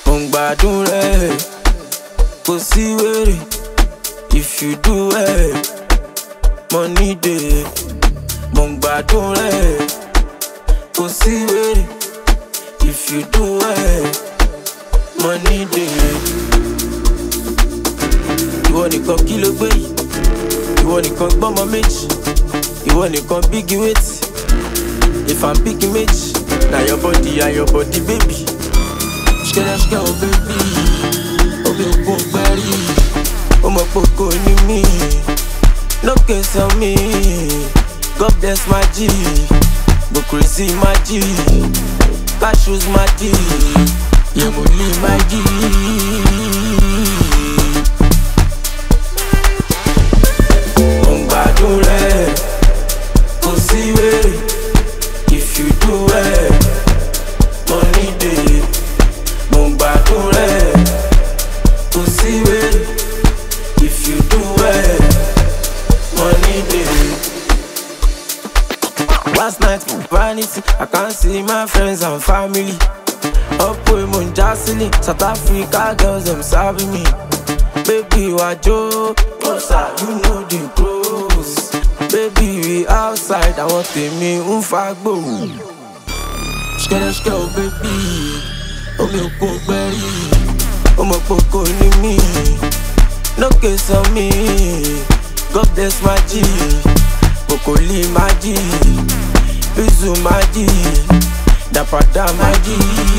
mo ń gbádùn rẹ̀, kò sí wèrè. If you do well, money dey. Mo ń gbádùn rẹ̀, kò sí wèrè. If you do well, money dey. Ìwọ nìkan kí ló gbé yìí, ìwọ nìkan gbọ́mọ méjì, ìwọ nìkan big weight. If I'm picking méjì, na your body baby. Ṣkẹ́rẹ́ṣkẹ́ o baby, omi òkun gbẹ́rì, ó mọ̀ poko ní mi. No case on me, God bless my G, go crazy my G, cashews my G, yeah mo ní my G. Mo ń gbádùn rẹ̀, kò sí wèrè. If you do well, money dey. Mo ń gbádùn rẹ̀, kò sí wèrè. If you do well, money dey. Last night for vanity, I can't see my friends and family. Up with Monjasili, South Africa girls them serving me. Baby wajo, Rosa, you know the clothes. Baby we outside, I want me unfagbo. Ṣkẹ́rẹ́ṣkẹ́ o baby, omi òkun gbẹ́rì, ó mọ̀ poko ní mi. No case on me, God bless my G, Kokoli my G, Bizu my G, Dapada my G.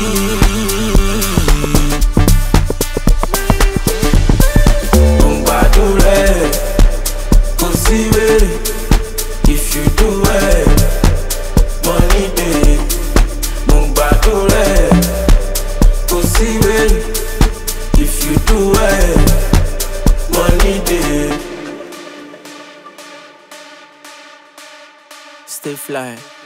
Mo ń gbádùn rẹ̀, kò sí wèrè. If you do well, money dey. Mo ń gbádùn rẹ̀, kò sí wèrè. If you do well, money dey. Stay fly.